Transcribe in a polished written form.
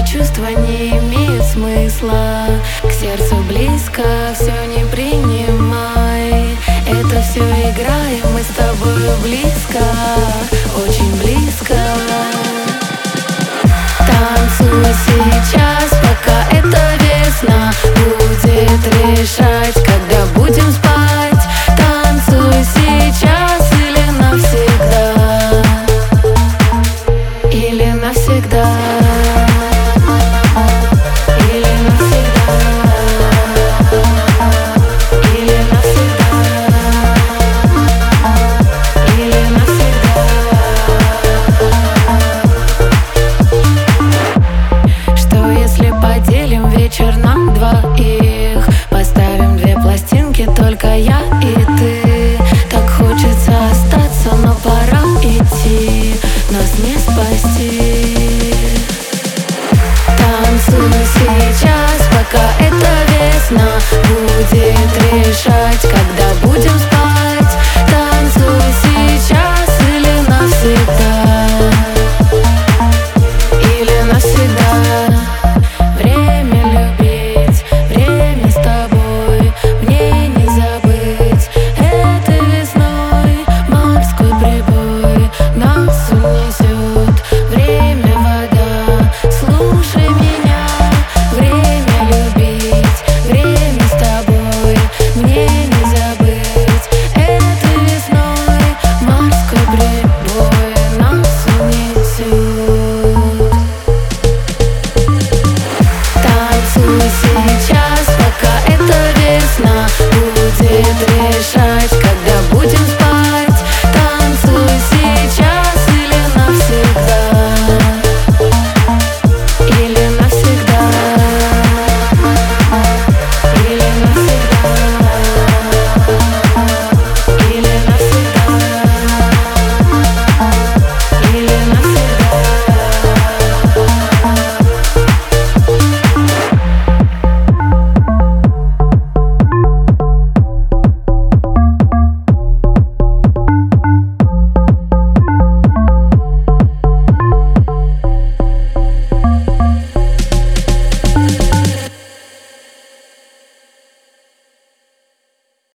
чувства не имеют смысла. К сердцу близко, все не принимай. Это все играем, мы с тобою близко, очень близко. Танцуй сейчас, пока это весна. Будет решать, когда будем спать. Танцуй сейчас или навсегда. Или навсегда. Или навсегда. Или навсегда. Или навсегда. Что если поделим вечер на двоих? Поставим две пластинки, только я и ты. Так хочется остаться, но пора идти, нас не спасти. Танцуй сейчас, пока это весна. Будет решать, когда будем спать.